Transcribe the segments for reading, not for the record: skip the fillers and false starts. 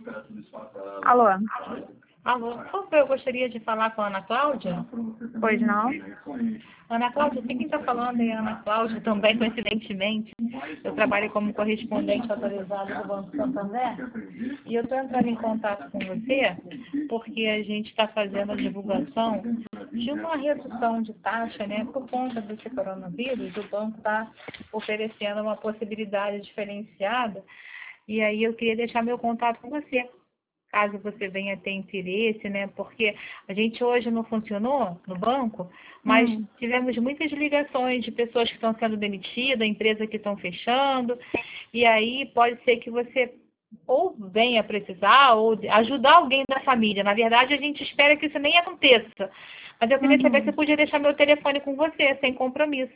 Alô? Alô, eu gostaria de falar com a Ana Cláudia. Pois não? Ana Cláudia, aqui quem está falando é a Ana Cláudia, também coincidentemente. Eu trabalho como correspondente autorizado do Banco Santander e eu estou entrando em contato com você porque a gente está fazendo a divulgação de uma redução de taxa, né? Por conta desse coronavírus, o banco está oferecendo uma possibilidade diferenciada e aí eu queria deixar meu contato com você. Caso você venha ter interesse, né? Porque a gente hoje não funcionou no banco, mas tivemos muitas ligações de pessoas que estão sendo demitidas, empresas que estão fechando, e aí pode ser que você ou venha precisar ou ajudar alguém da família. Na verdade, a gente espera que isso nem aconteça. Mas eu queria saber se eu podia deixar meu telefone com você, sem compromisso.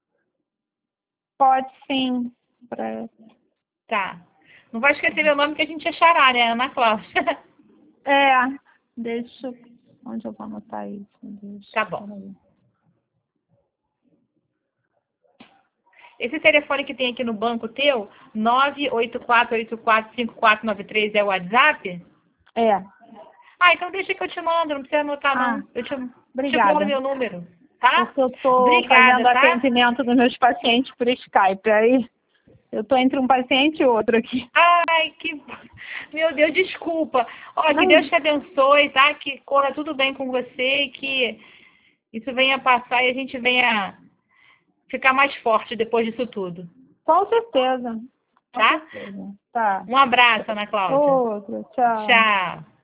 Pode sim. Tá. Não vai esquecer meu nome que a gente achará, né? Ana Cláudia. Deixa eu... Onde eu vou anotar isso? Tá bom. Esse telefone que tem aqui no banco teu, 984845493 é o WhatsApp? É. Então deixa que eu te mando, não precisa anotar não. Eu te Obrigada. mando meu número, tá? Porque eu estou Obrigada, fazendo tá? atendimento dos meus pacientes por Skype. Aí eu estou entre um paciente e outro aqui. Meu Deus, desculpa. Que Deus te abençoe, tá? Que corra tudo bem com você e que isso venha passar e a gente venha ficar mais forte depois disso tudo. Com certeza. Tá? Tá. Um abraço, Ana Cláudia. Outro. Tchau. Tchau.